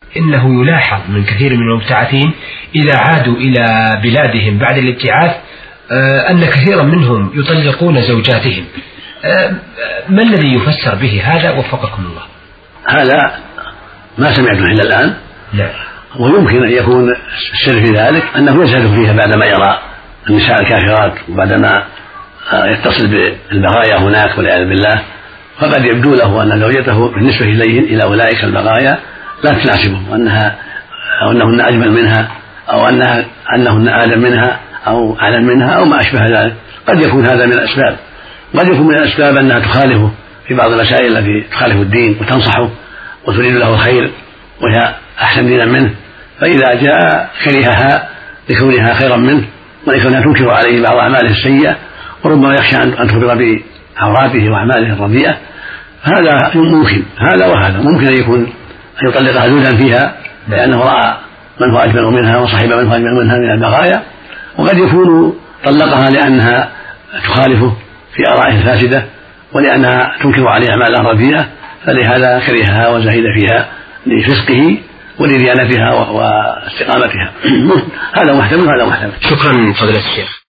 إنه يلاحظ من كثير من المبتعثين إذا عادوا إلى بلادهم بعد الابتعاث أن كثيرا منهم يطلقون زوجاتهم. ما الذي يفسر به هذا وفقكم الله؟ هذا ما سمعته إلا الآن. لا. ويمكن أن يكون السر في ذلك أنه يزهد فيها بعدما يرى النساء الكافرات وبعدما يتصل بالبغايا هناك والعياذ بالله، فقد يبدو له أن زوجته بالنسبة إلى أولئك البغايا لا تناسبه، أنهن أجمل منها أو أنهن آدم منها أو أعلم منها أو ما أشبه ذلك. قد يكون هذا من الأسباب. قد يكون من الأسباب أنها تخالفه في بعض المسائل التي تخالف الدين وتنصحه وتريد له الخير وهي أحسن دينا منه، فإذا جاء كرهها لكونها خيرا منه ولكونها تنكر عليه بعض أعماله السيئة وربما يخشى أن تخبر بعوراته وأعماله الرديئة. هذا ممكن، هذا وهذا. ممكن أن يكون أن يطلقها زوجا فيها لأنه رأى من هو أجمل منها وصاحب من هو أجمل منها من البغايا، وقد يكون طلقها لأنها تخالفه في آرائه الفاسدة ولأنها تنكر عليه أعمالها رديئة، فلهذا كرهها وزهد فيها لفسقه ولديانتها واستقامتها. هذا محتمل وهذا محتمل. شكرا فضيلة الشيخ.